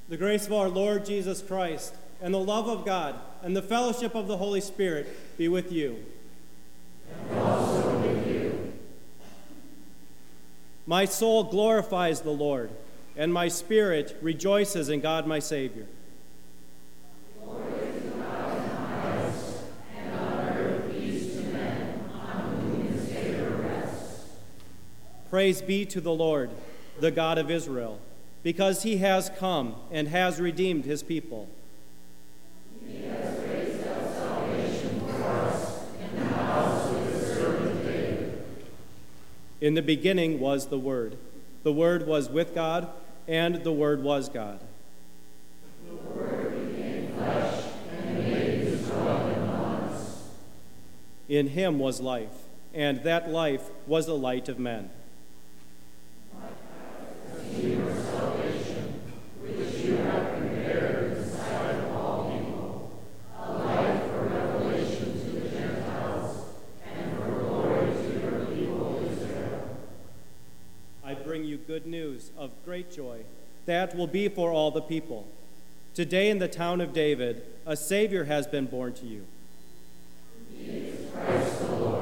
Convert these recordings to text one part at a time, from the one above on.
The grace of our Lord Jesus Christ, and the love of God, and the fellowship of the Holy Spirit be with you. And also with you. My soul glorifies the Lord, and my spirit rejoices in God my Savior. Glory to God in the highest, and on earth peace to men, on whom his favor rests. Praise be to the Lord, the God of Israel, because he has come and has redeemed his people. He has raised up salvation for us in the house of his servant David. In the beginning was the Word. The Word was with God, and the Word was God. The Word became flesh and made his dwelling among us. In him was life, and that life was the light of men. Your salvation, which you have prepared in the sight of all people, a light for revelation to the Gentiles, and for glory to your people Israel. I bring you good news of great joy that will be for all the people. Today in the town of David, a Savior has been born to you. He is Christ the Lord.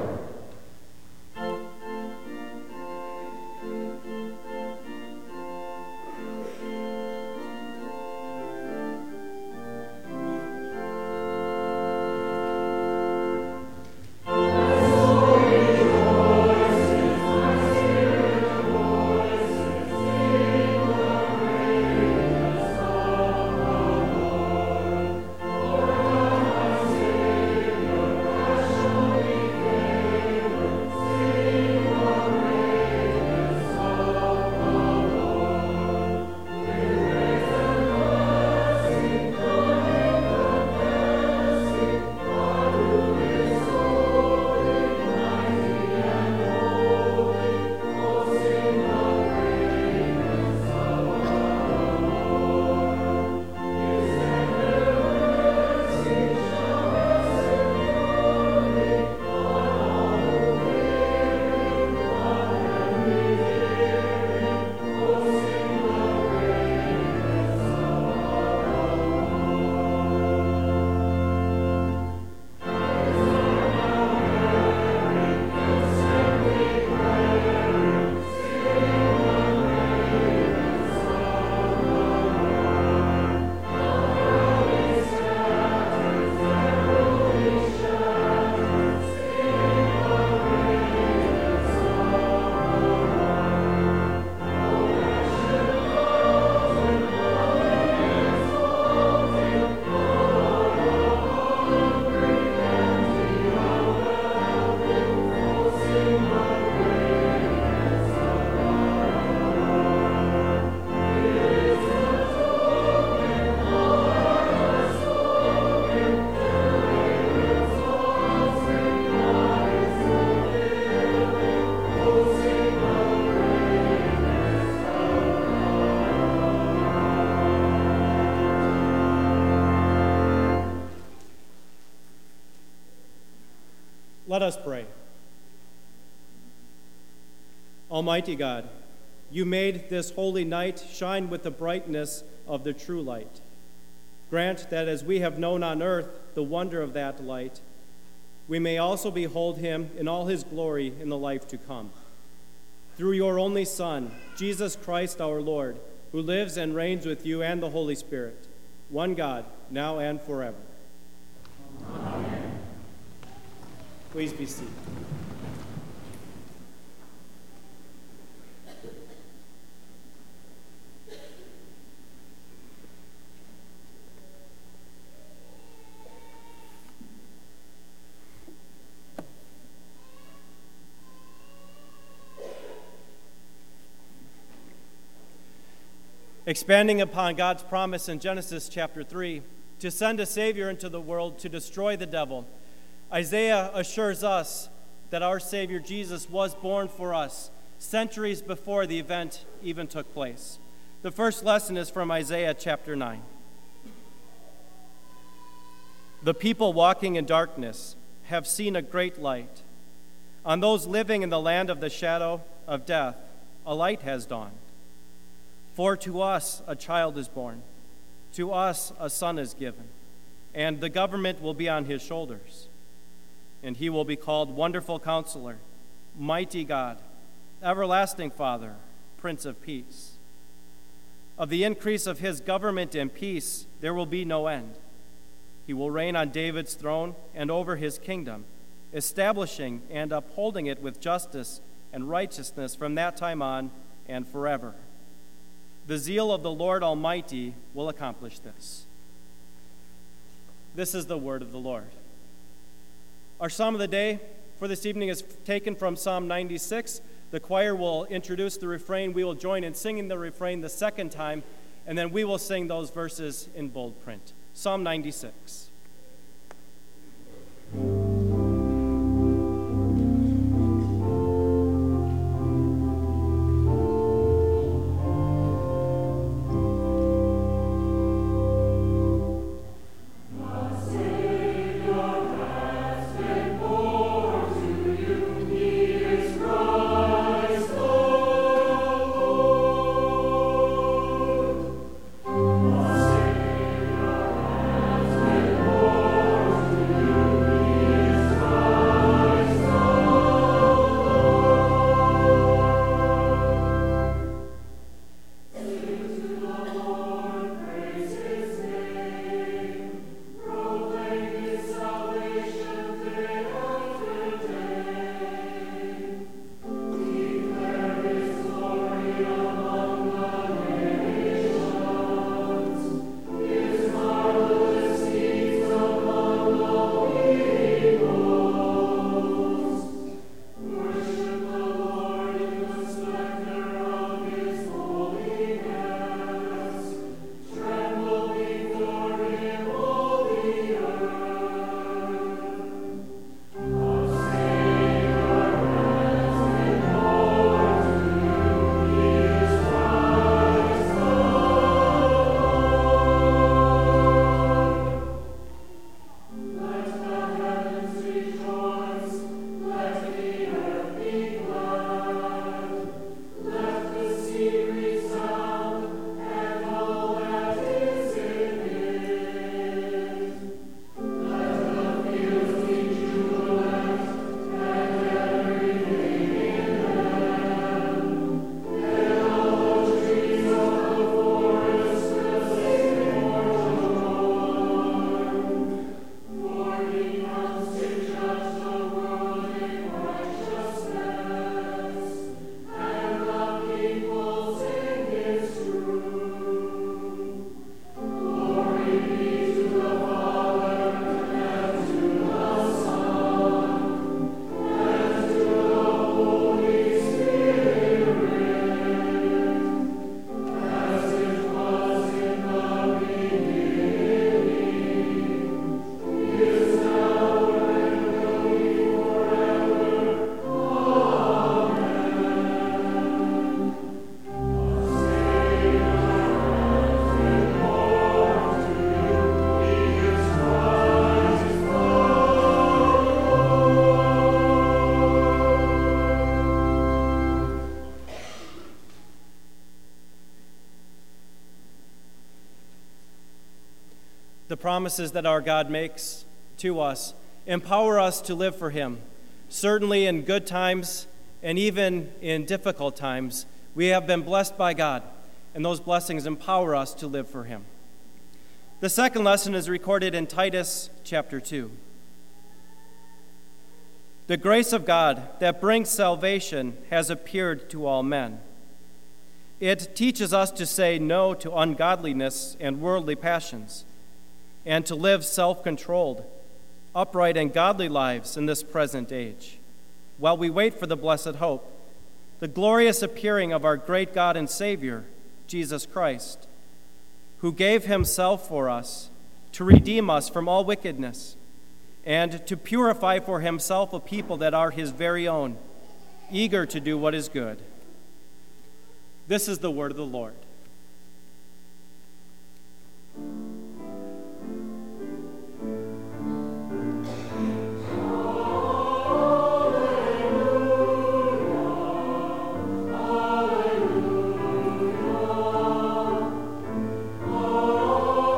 Let us pray. Almighty God, you made this holy night shine with the brightness of the true light. Grant that as we have known on earth the wonder of that light, we may also behold him in all his glory in the life to come. Through your only Son, Jesus Christ our Lord, who lives and reigns with you and the Holy Spirit, one God, now and forever. Amen. Please be seated. Expanding upon God's promise in Genesis chapter 3 to send a Savior into the world to destroy the devil, Isaiah assures us that our Savior Jesus was born for us centuries before the event even took place. The first lesson is from Isaiah chapter 9. The people walking in darkness have seen a great light. On those living in the land of the shadow of death, a light has dawned. For to us a child is born, To us a son is given, and the government will be on his shoulders. And he will be called Wonderful Counselor, Mighty God, Everlasting Father, Prince of Peace. Of the increase of his government and peace there will be no end. He will reign on David's throne and over his kingdom, establishing and upholding it with justice and righteousness from that time on and forever. The zeal of the Lord Almighty will accomplish this. This is the word of the Lord. Our psalm of the day for this evening is taken from Psalm 96. The choir will introduce the refrain. We will join in singing the refrain the second time, and then we will sing those verses in bold print. Psalm 96. The promises that our God makes to us empower us to live for him. Certainly in good times and even in difficult times, we have been blessed by God, and those blessings empower us to live for him. The second lesson is recorded in Titus chapter 2. The grace of God that brings salvation has appeared to all men. It teaches us to say no to ungodliness and worldly passions, and to live self-controlled, upright, and godly lives in this present age, while we wait for the blessed hope, the glorious appearing of our great God and Savior, Jesus Christ, who gave himself for us to redeem us from all wickedness and to purify for himself a people that are his very own, eager to do what is good. This is the word of the Lord. Alleluia, alleluia.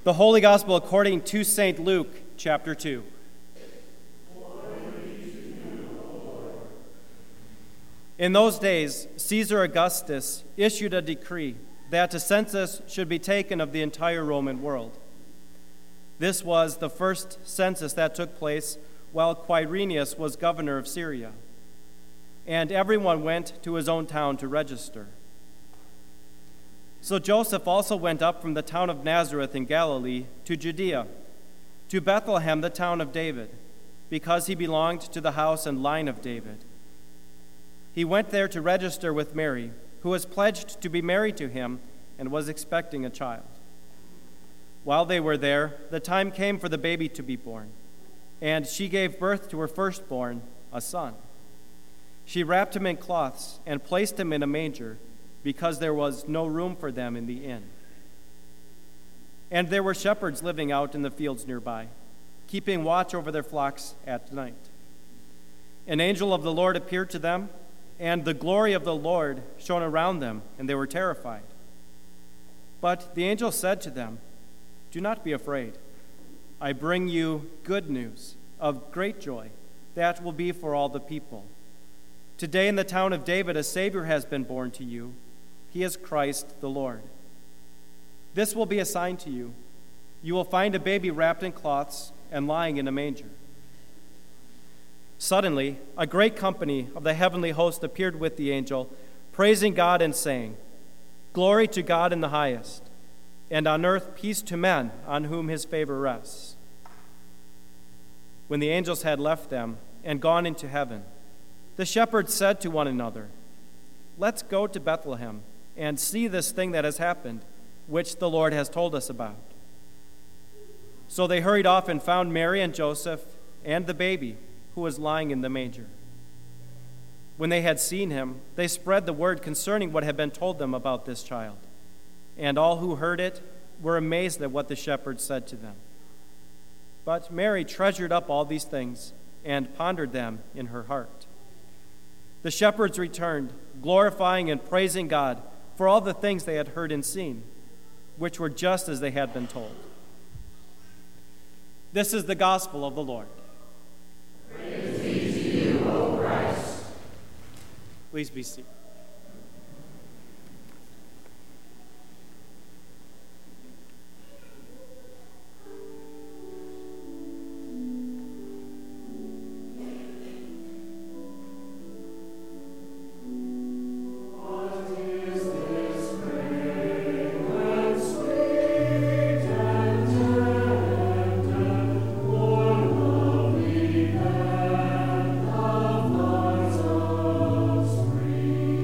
The Holy Gospel according to St. Luke, chapter 2. In those days, Caesar Augustus issued a decree that a census should be taken of the entire Roman world. This was the first census that took place while Quirinius was governor of Syria, and everyone went to his own town to register. So Joseph also went up from the town of Nazareth in Galilee to Judea, to Bethlehem, the town of David, because he belonged to the house and line of David. He went there to register with Mary, who was pledged to be married to him and was expecting a child. While they were there, the time came for the baby to be born, and she gave birth to her firstborn, a son. She wrapped him in cloths and placed him in a manger, because there was no room for them in the inn. And there were shepherds living out in the fields nearby, keeping watch over their flocks at night. An angel of the Lord appeared to them, and the glory of the Lord shone around them, and they were terrified. But the angel said to them, "Do not be afraid. I bring you good news of great joy that will be for all the people. Today in the town of David a Savior has been born to you. He is Christ the Lord. This will be a sign to you. You will find a baby wrapped in cloths and lying in a manger." Suddenly, a great company of the heavenly host appeared with the angel, praising God and saying, "Glory to God in the highest, and on earth peace to men on whom his favor rests." When the angels had left them and gone into heaven, the shepherds said to one another, "Let's go to Bethlehem and see this thing that has happened, which the Lord has told us about." So they hurried off and found Mary and Joseph and the baby who was lying in the manger. When they had seen him, they spread the word concerning what had been told them about this child. And all who heard it were amazed at what the shepherds said to them. But Mary treasured up all these things and pondered them in her heart. The shepherds returned, glorifying and praising God for all the things they had heard and seen, which were just as they had been told. This is the gospel of the Lord. Praise be to you, O Christ. Please be seated. Free.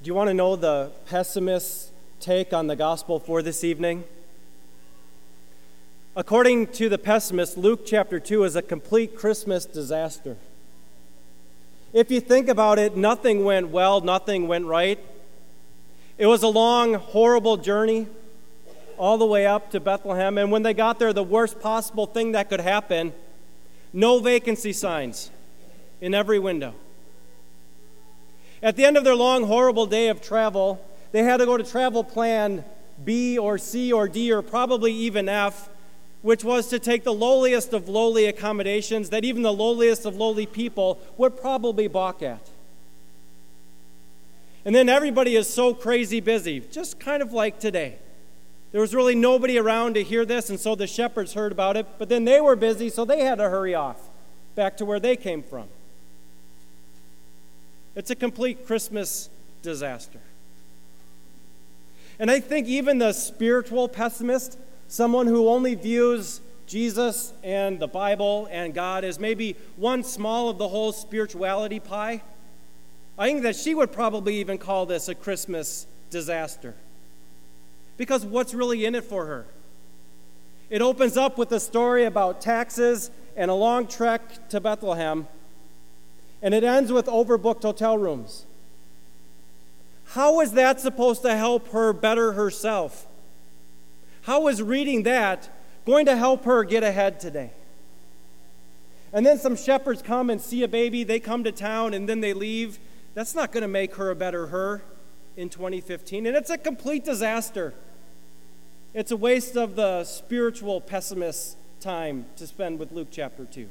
Do you want to know the pessimist's take on the gospel for this evening? According to the pessimist, Luke chapter 2 is a complete Christmas disaster. If you think about it, nothing went well, nothing went right. It was a long, horrible journey all the way up to Bethlehem, and when they got there, the worst possible thing that could happen, no vacancy signs in every window. At the end of their long, horrible day of travel, they had to go to travel plan B or C or D or probably even F, which was to take the lowliest of lowly accommodations that even the lowliest of lowly people would probably balk at. And then everybody is so crazy busy, just kind of like today. There was really nobody around to hear this, and so the shepherds heard about it, but then they were busy, so they had to hurry off back to where they came from. It's a complete Christmas disaster. And I think even the spiritual pessimist, someone who only views Jesus and the Bible and God as maybe one small of the whole spirituality pie, I think that she would probably even call this a Christmas disaster. Because what's really in it for her? It opens up with a story about taxes and a long trek to Bethlehem, and it ends with overbooked hotel rooms. How is that supposed to help her better herself? How is reading that going to help her get ahead today? And then some shepherds come and see a baby, they come to town, and then they leave. That's not going to make her a better her in 2015, and it's a complete disaster. It's a waste of the spiritual pessimist's time to spend with Luke chapter 2.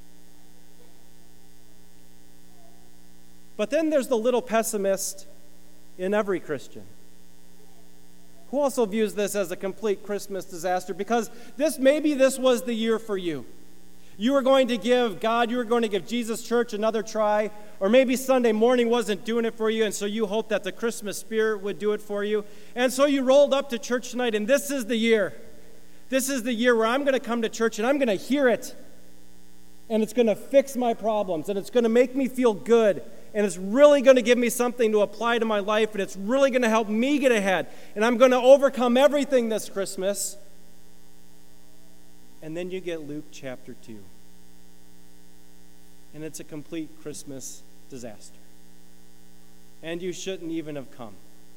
But then there's the little pessimist in every Christian who also views this as a complete Christmas disaster because maybe this was the year for you. You were going to give God, you were going to give Jesus Church another try, or maybe Sunday morning wasn't doing it for you, and so you hoped that the Christmas spirit would do it for you. And so you rolled up to church tonight, and this is the year. This is the year where I'm going to come to church, and I'm going to hear it, and it's going to fix my problems, and it's going to make me feel good, and it's really going to give me something to apply to my life, and it's really going to help me get ahead, and I'm going to overcome everything this Christmas. And then you get Luke chapter 2. And it's a complete Christmas disaster. And you shouldn't even have come.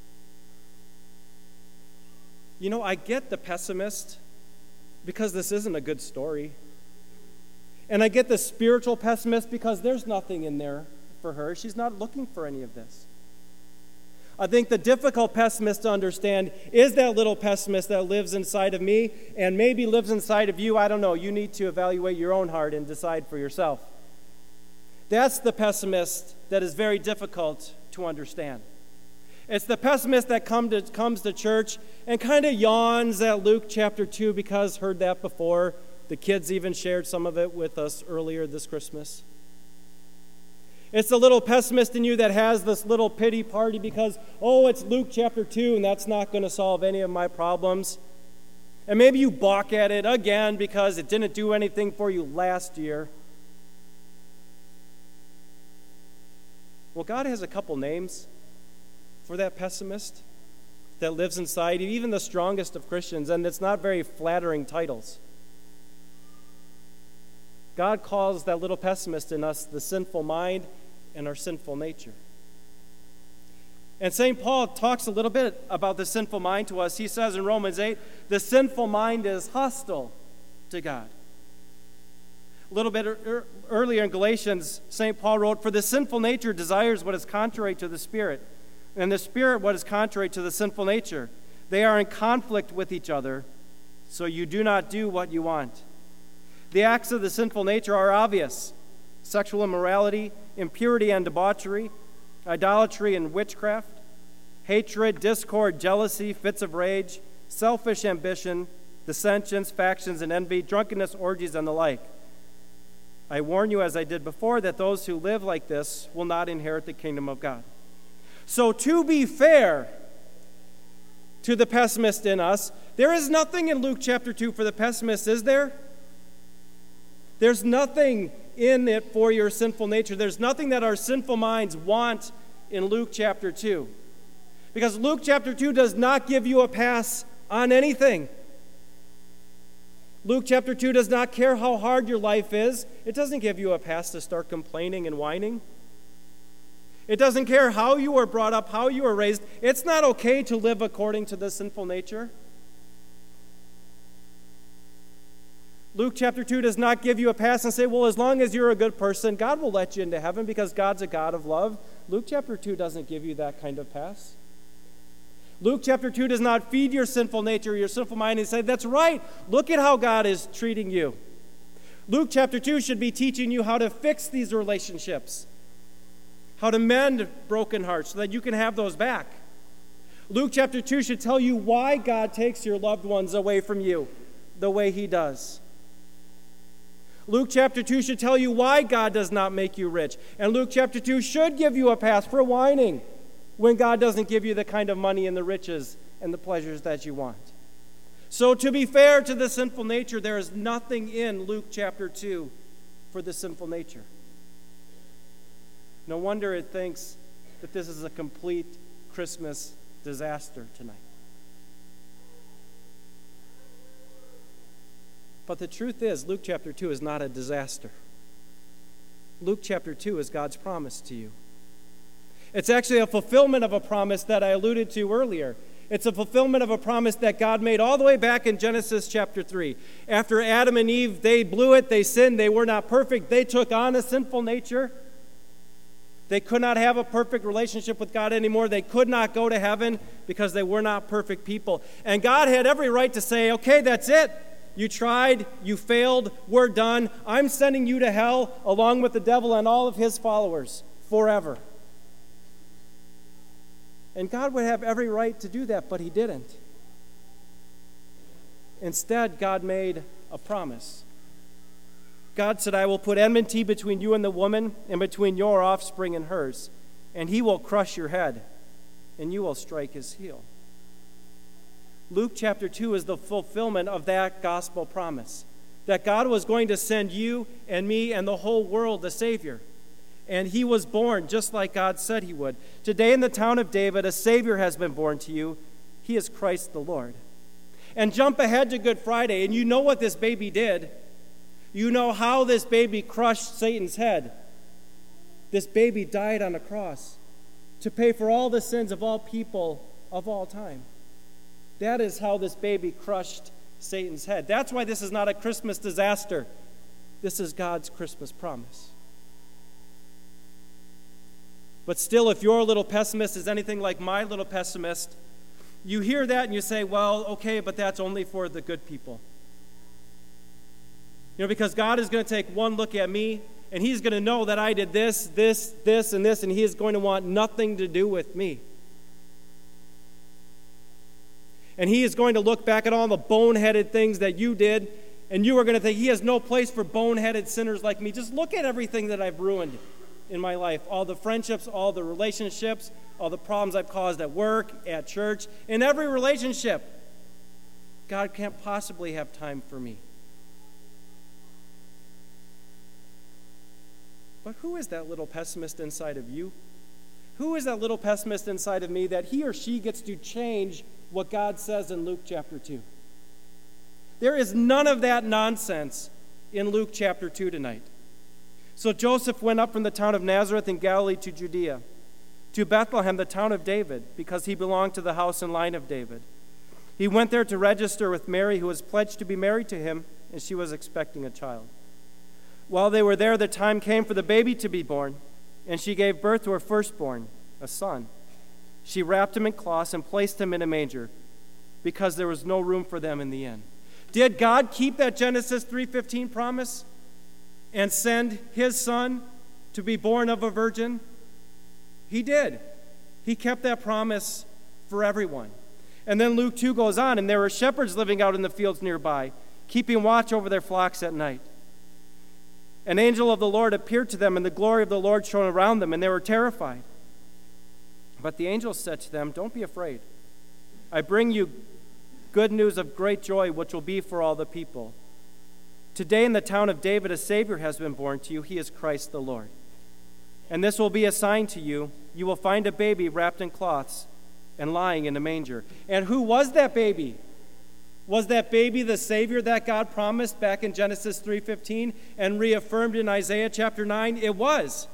You know, I get the pessimist because this isn't a good story. And I get the spiritual pessimist because there's nothing in there for her. She's not looking for any of this. I think the difficult pessimist to understand is that little pessimist that lives inside of me and maybe lives inside of you. I don't know. You need to evaluate your own heart and decide for yourself. That's the pessimist that is very difficult to understand. It's the pessimist that comes to church and kind of yawns at Luke chapter 2 because heard that before. The kids even shared some of it with us earlier this Christmas. It's the little pessimist in you that has this little pity party because, it's Luke chapter 2 and that's not going to solve any of my problems. And maybe you balk at it again because it didn't do anything for you last year. Well, God has a couple names for that pessimist that lives inside even the strongest of Christians, and it's not very flattering titles. God calls that little pessimist in us the sinful mind and our sinful nature. And St. Paul talks a little bit about the sinful mind to us. He says in Romans 8, the sinful mind is hostile to God. A little bit earlier in Galatians, St. Paul wrote, for the sinful nature desires what is contrary to the Spirit, and the Spirit what is contrary to the sinful nature. They are in conflict with each other, so you do not do what you want. The acts of the sinful nature are obvious: sexual immorality, impurity and debauchery, idolatry and witchcraft, hatred, discord, jealousy, fits of rage, selfish ambition, dissensions, factions, and envy, drunkenness, orgies, and the like. I warn you, as I did before, that those who live like this will not inherit the kingdom of God. So to be fair to the pessimist in us, there is nothing in Luke chapter 2 for the pessimist, is there? There's nothing in it for your sinful nature. There's nothing that our sinful minds want in Luke chapter 2. Because Luke chapter 2 does not give you a pass on anything. Luke chapter 2 does not care how hard your life is. It doesn't give you a pass to start complaining and whining. It doesn't care how you were brought up, how you were raised. It's not okay to live according to the sinful nature. Luke chapter 2 does not give you a pass and say, well, as long as you're a good person, God will let you into heaven because God's a God of love. Luke chapter 2 doesn't give you that kind of pass. Luke chapter 2 does not feed your sinful nature, your sinful mind, and say, that's right, look at how God is treating you. Luke chapter 2 should be teaching you how to fix these relationships, how to mend broken hearts so that you can have those back. Luke chapter 2 should tell you why God takes your loved ones away from you the way he does. Luke chapter 2 should tell you why God does not make you rich. And Luke chapter 2 should give you a pass for whining when God doesn't give you the kind of money and the riches and the pleasures that you want. So to be fair to the sinful nature, there is nothing in Luke chapter 2 for the sinful nature. No wonder it thinks that this is a complete Christmas disaster tonight. But the truth is, Luke chapter 2 is not a disaster. Luke chapter 2 is God's promise to you. It's actually a fulfillment of a promise that I alluded to earlier. It's a fulfillment of a promise that God made all the way back in Genesis chapter 3. After Adam and Eve, they blew it, they sinned, they were not perfect, they took on a sinful nature. They could not have a perfect relationship with God anymore. They could not go to heaven because they were not perfect people. And God had every right to say, okay, that's it. You tried, you failed, we're done. I'm sending you to hell along with the devil and all of his followers forever. And God would have every right to do that, but he didn't. Instead, God made a promise. God said, I will put enmity between you and the woman, and between your offspring and hers, and he will crush your head, and you will strike his heel. Luke chapter 2 is the fulfillment of that gospel promise, that God was going to send you and me and the whole world a Savior. And he was born just like God said he would. Today in the town of David, a Savior has been born to you. He is Christ the Lord. And jump ahead to Good Friday, and you know what this baby did. You know how this baby crushed Satan's head. This baby died on a cross to pay for all the sins of all people of all time. That is how this baby crushed Satan's head. That's why this is not a Christmas disaster. This is God's Christmas promise. But still, if your little pessimist is anything like my little pessimist, you hear that and you say, well, okay, but that's only for the good people. Because God is going to take one look at me, and he's going to know that I did this, this, this, and this, and he is going to want nothing to do with me. And he is going to look back at all the boneheaded things that you did, and you are going to think, he has no place for boneheaded sinners like me. Just look at everything that I've ruined in my life, all the friendships, all the relationships, all the problems I've caused at work, at church, in every relationship. God can't possibly have time for me. But who is that little pessimist inside of you? Who is that little pessimist inside of me that he or she gets to change what God says in Luke chapter 2? There is none of that nonsense in Luke chapter 2 tonight. So Joseph went up from the town of Nazareth in Galilee to Judea, to Bethlehem, the town of David, because he belonged to the house and line of David. He went there to register with Mary, who was pledged to be married to him, and she was expecting a child. While they were there, the time came for the baby to be born, and she gave birth to her firstborn, a son. She wrapped him in cloths and placed him in a manger, because there was no room for them in the inn. Did God keep that Genesis 3:15 promise and send his son to be born of a virgin? He did. He kept that promise for everyone. And then Luke 2 goes on, and there were shepherds living out in the fields nearby, keeping watch over their flocks at night. An angel of the Lord appeared to them, and the glory of the Lord shone around them, and they were terrified. But the angel said to them, "Don't be afraid. I bring you good news of great joy, which will be for all the people. Today in the town of David, a Savior has been born to you. He is Christ the Lord. And this will be a sign to you. You will find a baby wrapped in cloths and lying in a manger. And who was that baby? Was that baby the Savior that God promised back in Genesis 3:15 and reaffirmed in Isaiah chapter 9? It was.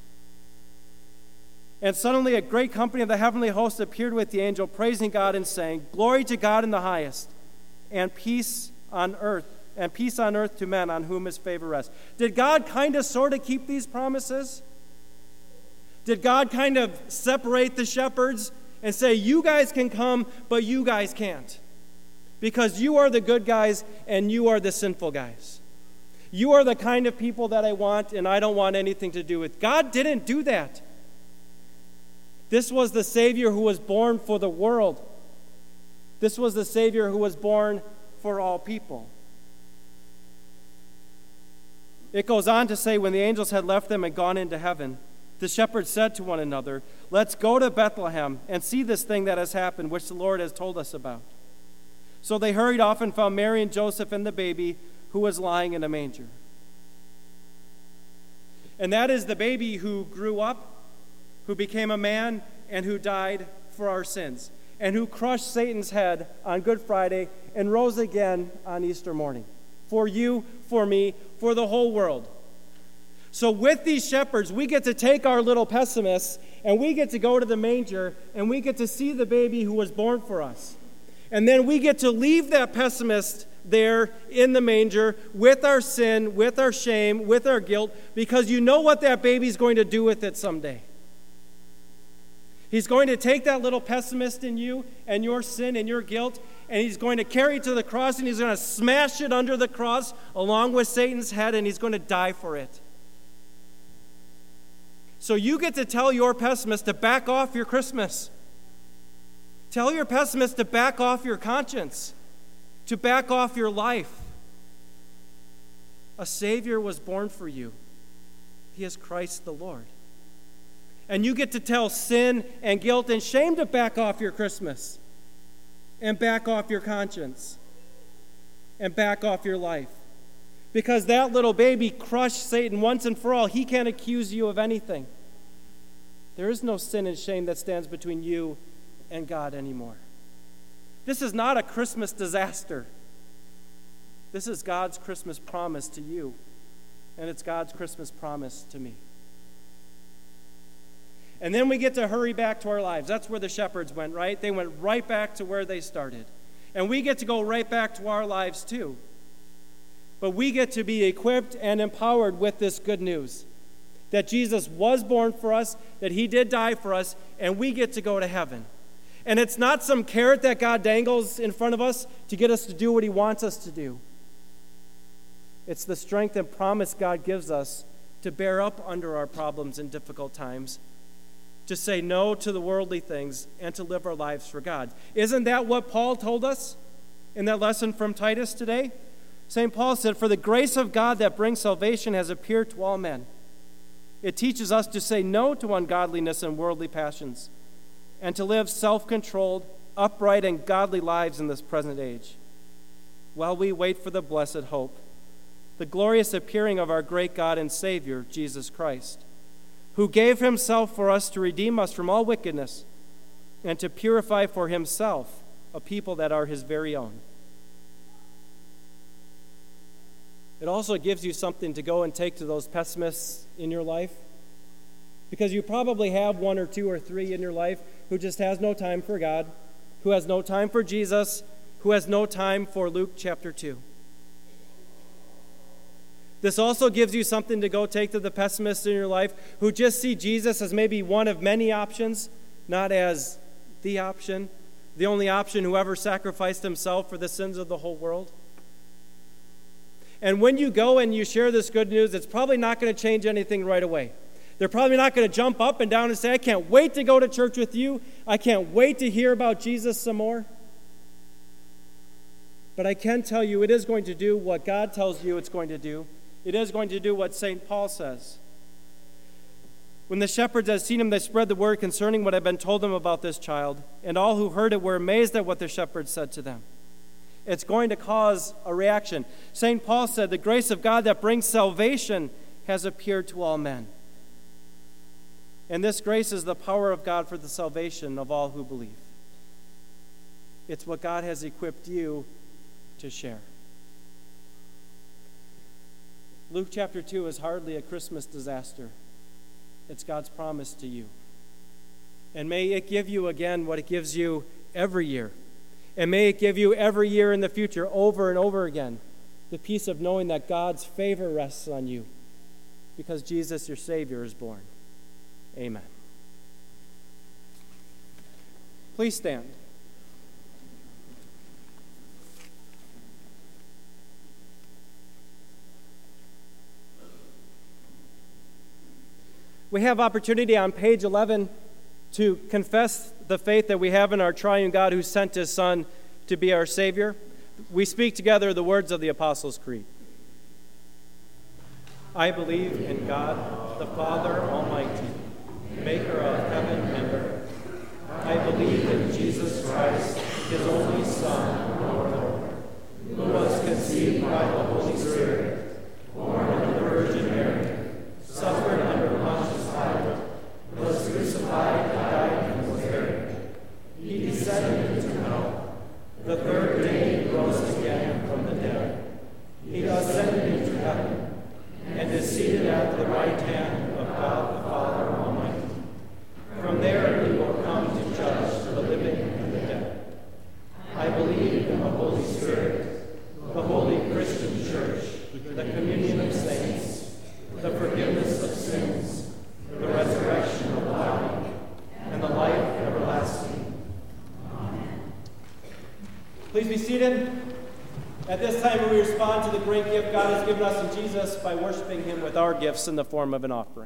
And suddenly a great company of the heavenly host appeared with the angel, praising God and saying, "Glory to God in the highest, and peace on earth to men on whom his favor rests." Did God kind of sort of keep these promises? Did God kind of separate the shepherds and say, you guys can come, but you guys can't? Because you are the good guys and you are the sinful guys. You are the kind of people that I want and I don't want anything to do with. God didn't do that. This was the Savior who was born for the world. This was the Savior who was born for all people. It goes on to say, when the angels had left them and gone into heaven, the shepherds said to one another, "Let's go to Bethlehem and see this thing that has happened, which the Lord has told us about." So they hurried off and found Mary and Joseph and the baby who was lying in a manger. And that is the baby who grew up, who became a man, and who died for our sins, and who crushed Satan's head on Good Friday and rose again on Easter morning. For you, for me, for the whole world. So with these shepherds, we get to take our little pessimists, and we get to go to the manger, and we get to see the baby who was born for us. And then we get to leave that pessimist there in the manger with our sin, with our shame, with our guilt, because you know what that baby's going to do with it someday. He's going to take that little pessimist in you and your sin and your guilt, and he's going to carry it to the cross, and he's going to smash it under the cross along with Satan's head, and he's going to die for it. So you get to tell your pessimist to back off your Christmas. Tell your pessimist to back off your conscience, to back off your life. A Savior was born for you. He is Christ the Lord. And you get to tell sin and guilt and shame to back off your Christmas and back off your conscience and back off your life. Because that little baby crushed Satan once and for all. He can't accuse you of anything. There is no sin and shame that stands between you and God anymore. This is not a Christmas disaster. This is God's Christmas promise to you, and it's God's Christmas promise to me. And then we get to hurry back to our lives. That's where the shepherds went, right? They went right back to where they started. And we get to go right back to our lives too. But we get to be equipped and empowered with this good news, that Jesus was born for us, that he did die for us, and we get to go to heaven. And it's not some carrot that God dangles in front of us to get us to do what he wants us to do. It's the strength and promise God gives us to bear up under our problems in difficult times, to say no to the worldly things, and to live our lives for God. Isn't that what Paul told us in that lesson from Titus today? St. Paul said, "For the grace of God that brings salvation has appeared to all men." It teaches us to say no to ungodliness and worldly passions, and to live self-controlled, upright, and godly lives in this present age, while we wait for the blessed hope, the glorious appearing of our great God and Savior, Jesus Christ, who gave himself for us to redeem us from all wickedness and to purify for himself a people that are his very own. It also gives you something to go and take to those pessimists in your life, because you probably have one or two or three in your life who just has no time for God, who has no time for Jesus, who has no time for Luke chapter 2. This also gives you something to go take to the pessimists in your life who just see Jesus as maybe one of many options, not as the option, the only option who ever sacrificed himself for the sins of the whole world. And when you go and you share this good news, it's probably not going to change anything right away. They're probably not going to jump up and down and say, "I can't wait to go to church with you. I can't wait to hear about Jesus some more." But I can tell you it is going to do what God tells you it's going to do. It is going to do what St. Paul says. When the shepherds had seen him, they spread the word concerning what had been told them about this child, and all who heard it were amazed at what the shepherds said to them. It's going to cause a reaction. St. Paul said, "The grace of God that brings salvation has appeared to all men." And this grace is the power of God for the salvation of all who believe. It's what God has equipped you to share. Luke chapter 2 is hardly a Christmas disaster. It's God's promise to you. And may it give you again what it gives you every year. And may it give you every year in the future, over and over again, the peace of knowing that God's favor rests on you because Jesus, your Savior, is born. Amen. Please stand. We have opportunity on page 11 to confess the faith that we have in our triune God who sent his Son to be our Savior. We speak together the words of the Apostles' Creed. I believe in God, the Father Almighty, maker of heaven and earth. I believe in Jesus Christ, his only Son, our Lord, who was conceived by the Holy Spirit, born of the Virgin Mary, suffered under Pontius Pilate, was crucified, died, and was buried. He descended into hell. The third day he rose again from the dead. He ascended into heaven, and is seated at the right hand of God the Father Almighty. From there he will come to judge the living and the dead. I believe in the Holy Spirit, the holy Christian Church, the communion of saints, the forgiveness of sins, the resurrection of the body, and the life everlasting. Amen. Please be seated. At this time, we respond to the great gift God has given us in Jesus by worshiping him with our gifts in the form of an offering.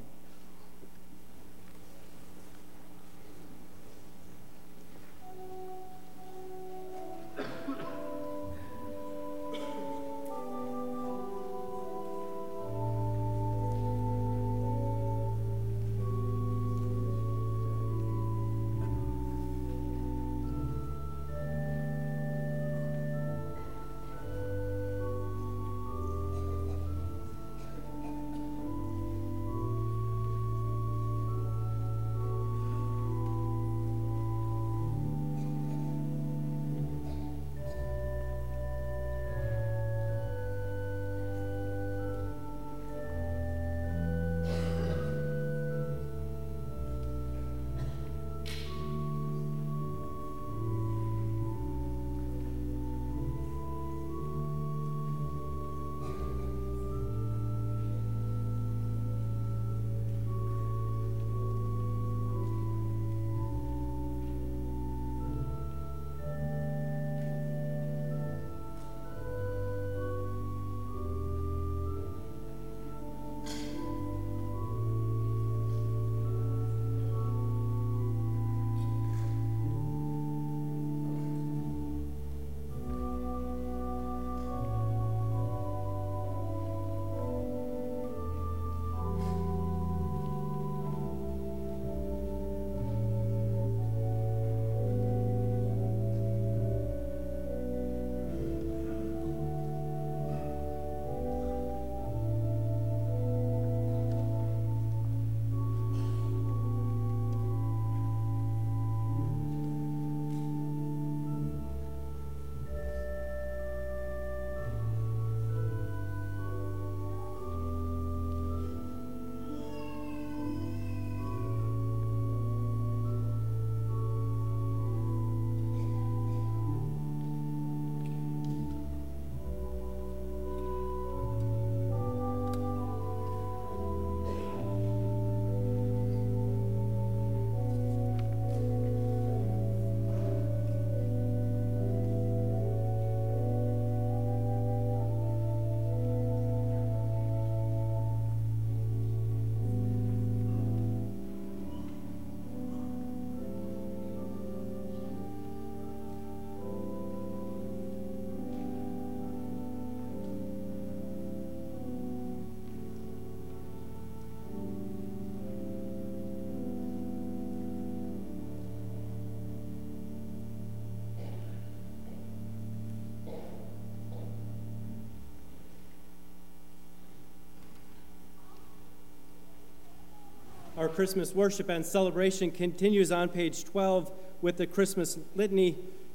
Our Christmas worship and celebration continues on page 12 with the Christmas litany.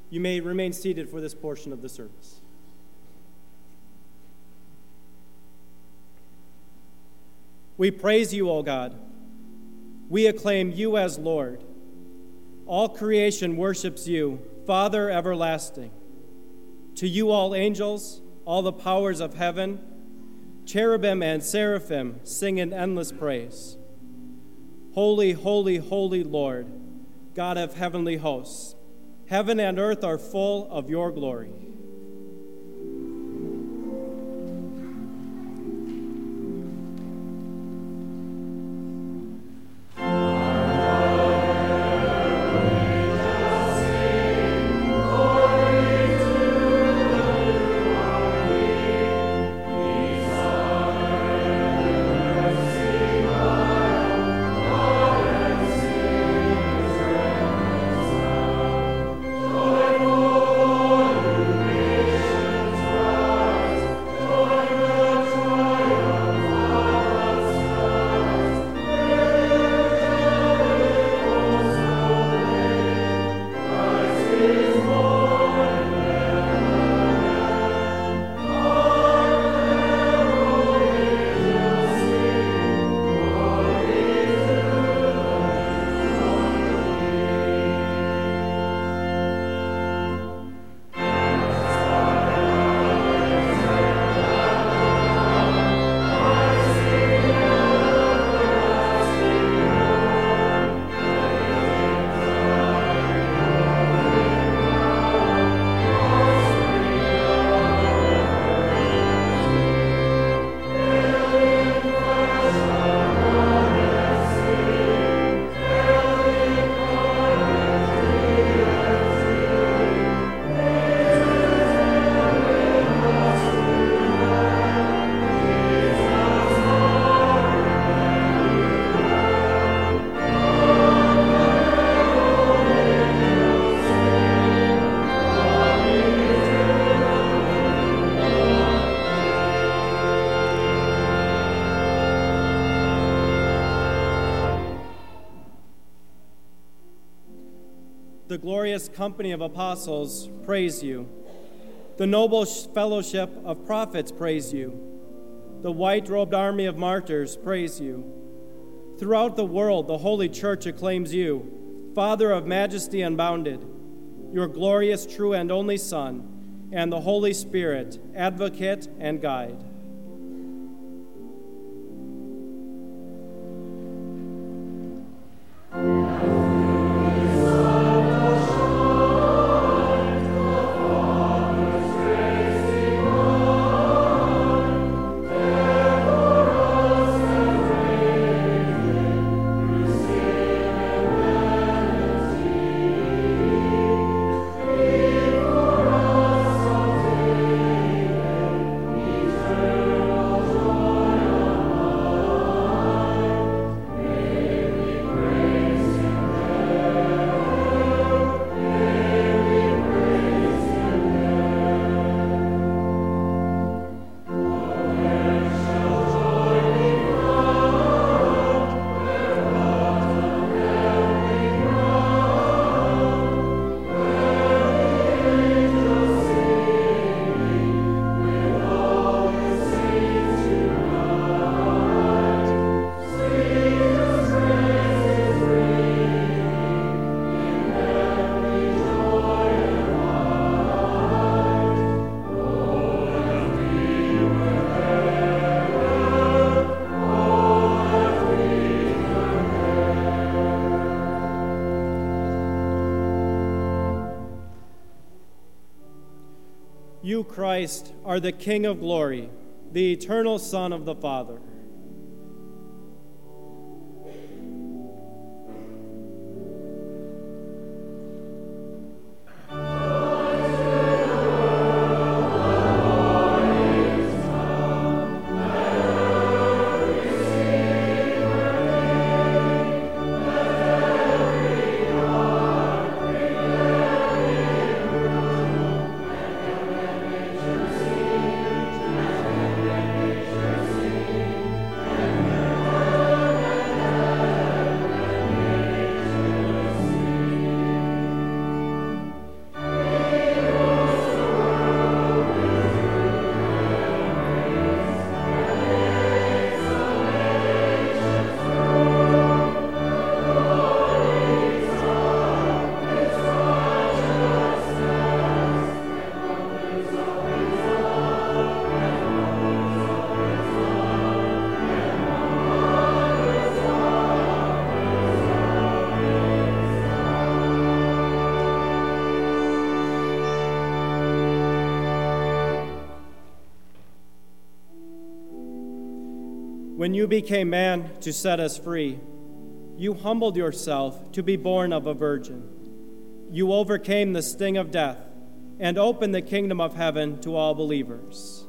You may remain seated for this portion of the service. We praise you, O God. We acclaim you as Lord. All creation worships you, Father everlasting. To you all angels, all the powers of heaven, cherubim and seraphim sing in endless praise. Holy, holy, holy Lord, God of heavenly hosts, heaven and earth are full of your glory. The glorious company of apostles praise you. The noble fellowship of prophets praise you. The white-robed army of martyrs praise you. Throughout the world, the Holy Church acclaims you, Father of majesty unbounded, your glorious, true, and only Son, and the Holy Spirit, advocate and guide. You, Christ, are the King of glory, the eternal Son of the Father. When you became man to set us free, you humbled yourself to be born of a virgin. You overcame the sting of death and opened the kingdom of heaven to all believers.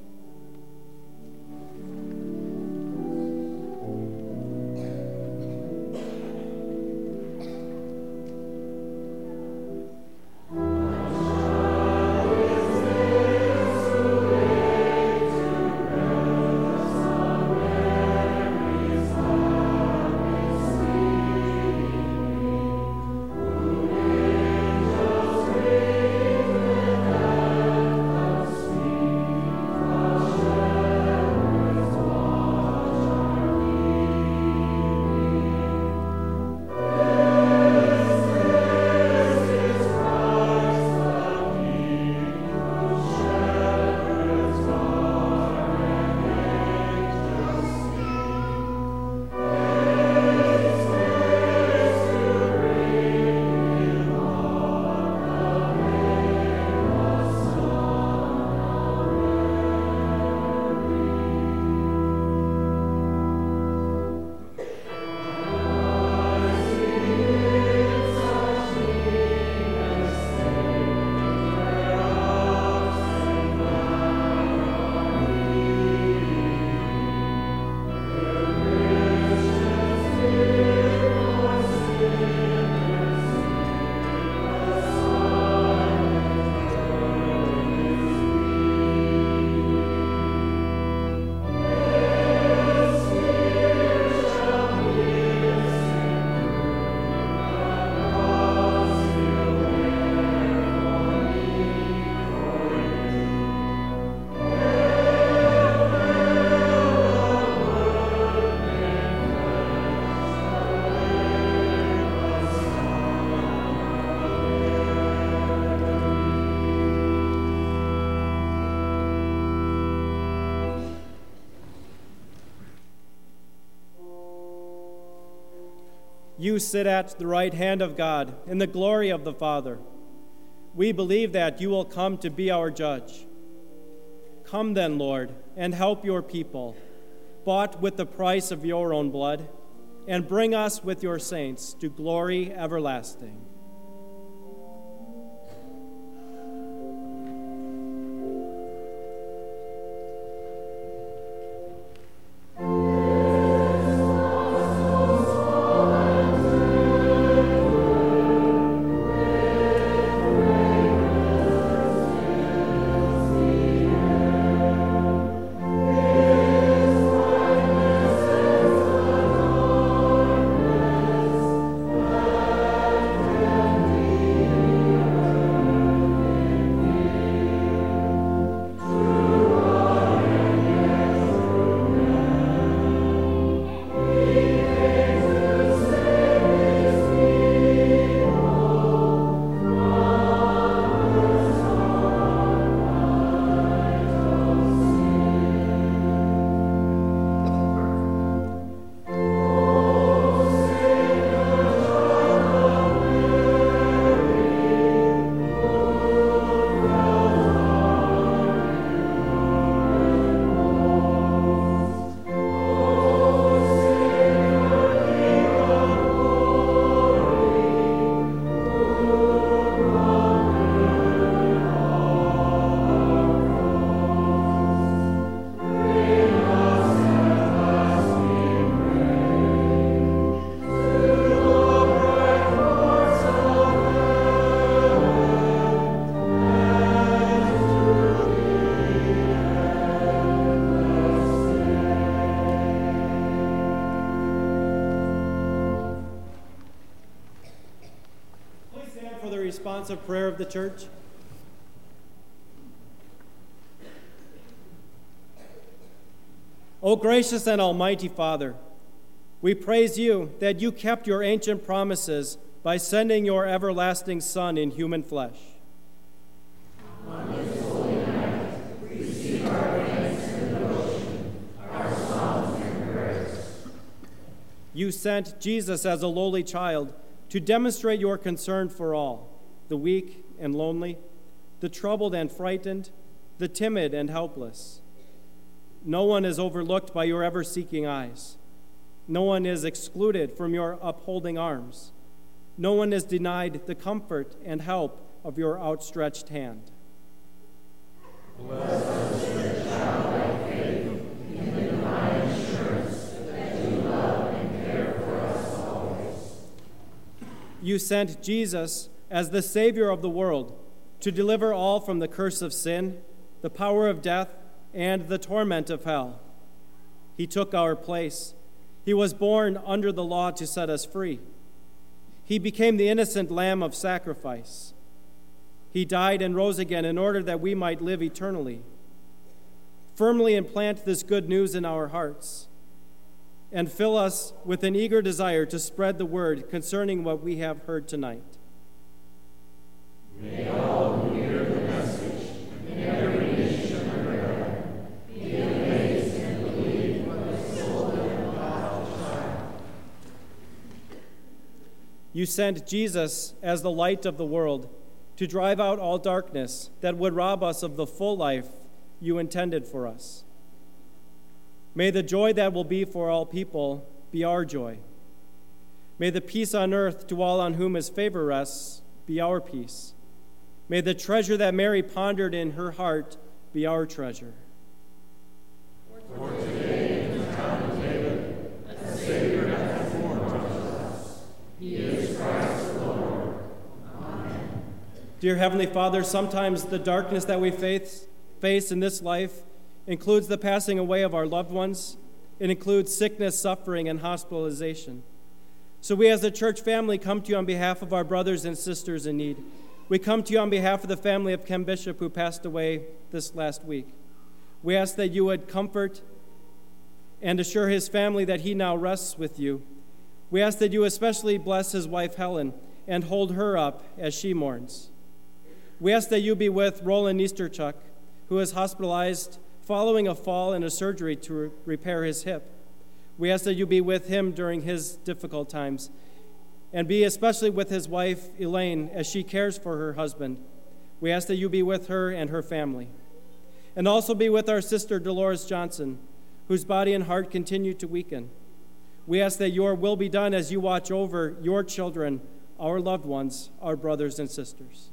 You sit at the right hand of God in the glory of the Father. We believe that you will come to be our judge. Come then, Lord, and help your people, bought with the price of your own blood, and bring us with your saints to glory everlasting. Responsive prayer of the church. O gracious and almighty Father, we praise you that you kept your ancient promises by sending your everlasting Son in human flesh. On this holy night, receive our thanks and devotion, our songs and prayers. You sent Jesus as a lowly child to demonstrate your concern for all, the weak and lonely, the troubled and frightened, the timid and helpless. No one is overlooked by your ever-seeking eyes. No one is excluded from your upholding arms. No one is denied the comfort and help of your outstretched hand. Bless us, your childlike faith, in the divine assurance that you love and care for us always. You sent Jesus as the Savior of the world to deliver all from the curse of sin, the power of death, and the torment of hell. He took our place. He was born under the law to set us free. He became the innocent lamb of sacrifice. He died and rose again in order that we might live eternally. Firmly implant this good news in our hearts and fill us with an eager desire to spread the word concerning what we have heard tonight. May all who hear the message in every nation under heaven be amazed and believe what is told them about the child. You sent Jesus as the light of the world to drive out all darkness that would rob us of the full life you intended for us. May the joy that will be for all people be our joy. May the peace on earth to all on whom his favor rests be our peace. May the treasure that Mary pondered in her heart be our treasure. For today in the town of David, a Savior hath been born unto us. He is Christ the Lord. Amen. Dear Heavenly Father, sometimes the darkness that we face in this life includes the passing away of our loved ones. It includes sickness, suffering, and hospitalization. So we as a church family come to you on behalf of our brothers and sisters in need. We come to you on behalf of the family of Ken Bishop who passed away this last week. We ask that you would comfort and assure his family that he now rests with you. We ask that you especially bless his wife Helen and hold her up as she mourns. We ask that you be with Roland Easterchuk, who is hospitalized following a fall and a surgery to repair his hip. We ask that you be with him during his difficult times, and be especially with his wife, Elaine, as she cares for her husband. We ask that you be with her and her family. And also be with our sister, Dolores Johnson, whose body and heart continue to weaken. We ask that your will be done as you watch over your children, our loved ones, our brothers and sisters.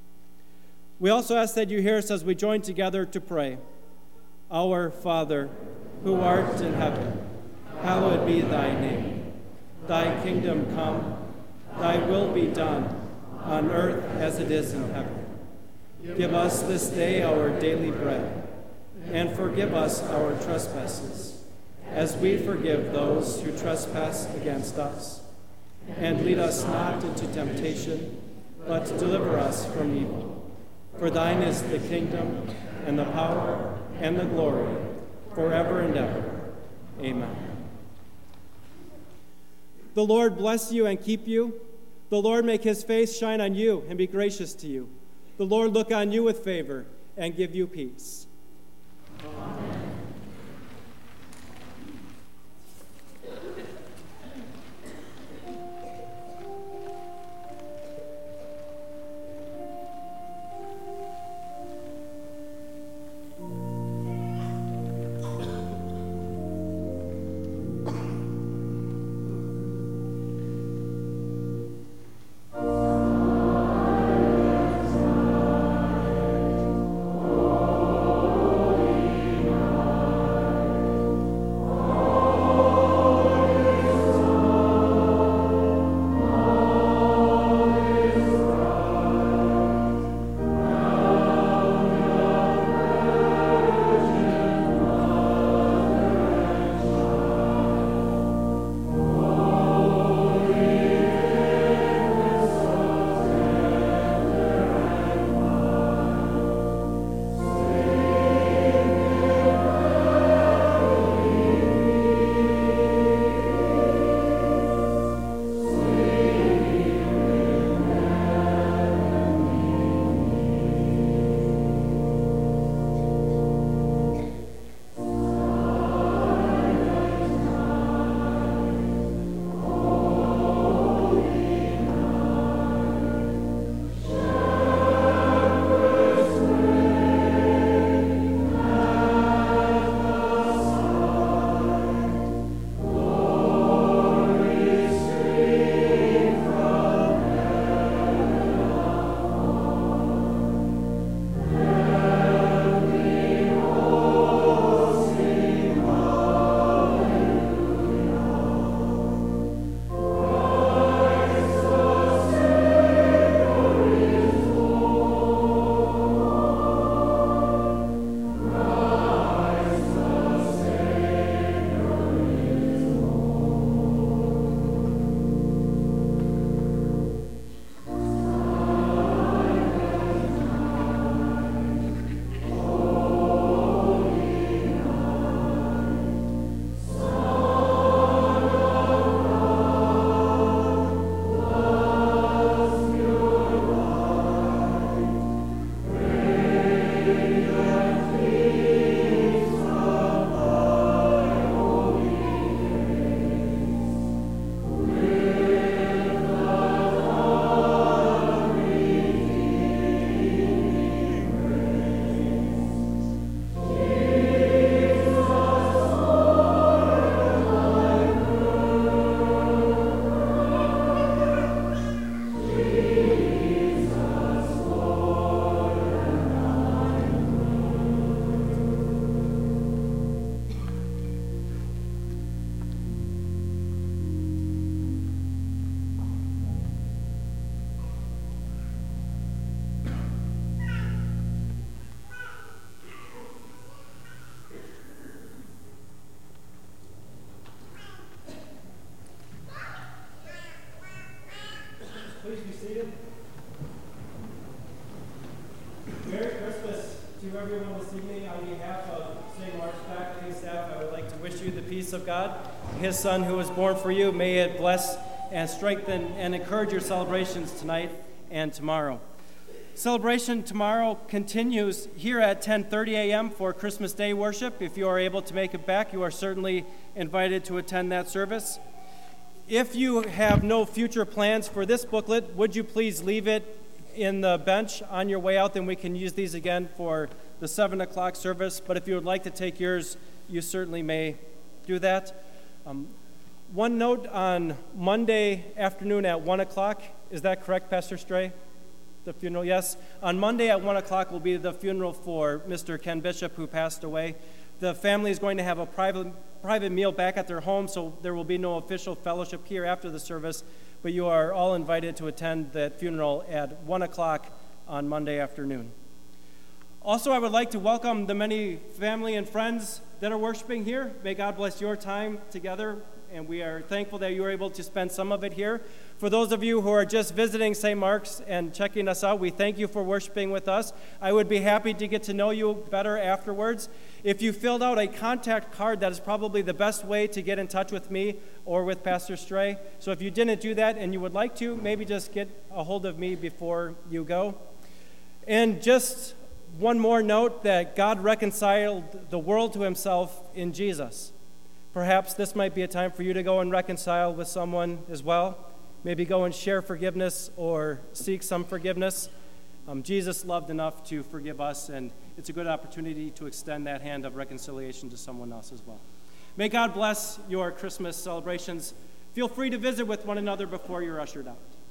We also ask that you hear us as we join together to pray. Our Father, who art in heaven, hallowed be thy name. Thy kingdom come, thy will be done, on earth as it is in heaven. Give us this day our daily bread, and forgive us our trespasses, as we forgive those who trespass against us. And lead us not into temptation, but deliver us from evil. For thine is the kingdom, and the power, and the glory, forever and ever. Amen. The Lord bless you and keep you. The Lord make his face shine on you and be gracious to you. The Lord look on you with favor and give you peace. Amen. Please be seated. Merry Christmas to everyone this evening. On behalf of St. Mark's faculty and staff, I would like to wish you the peace of God. His Son who was born for you, may it bless and strengthen and encourage your celebrations tonight and tomorrow. Celebration tomorrow continues here at 10:30 a.m. for Christmas Day worship. If you are able to make it back, you are certainly invited to attend that service. If you have no future plans for this booklet, would you please leave it in the bench on your way out? Then we can use these again for the 7 o'clock service. But if you would like to take yours, you certainly may do that. One note on Monday afternoon at 1 o'clock. Is that correct, Pastor Stray? The funeral, yes. On Monday at 1 o'clock will be the funeral for Mr. Ken Bishop, who passed away. The family is going to have a private meal back at their home, so there will be no official fellowship here after the service, but you are all invited to attend that funeral at 1 o'clock on Monday afternoon. Also, I would like to welcome the many family and friends that are worshiping here. May God bless your time together, and we are thankful that you are able to spend some of it here. For those of you who are just visiting St. Mark's and checking us out, we thank you for worshiping with us. I would be happy to get to know you better afterwards. If you filled out a contact card, that is probably the best way to get in touch with me or with Pastor Stray. So if you didn't do that and you would like to, maybe just get a hold of me before you go. And just one more note, that God reconciled the world to himself in Jesus. Perhaps this might be a time for you to go and reconcile with someone as well. Maybe go and share forgiveness or seek some forgiveness. Jesus loved enough to forgive us, and it's a good opportunity to extend that hand of reconciliation to someone else as well. May God bless your Christmas celebrations. Feel free to visit with one another before you're ushered out.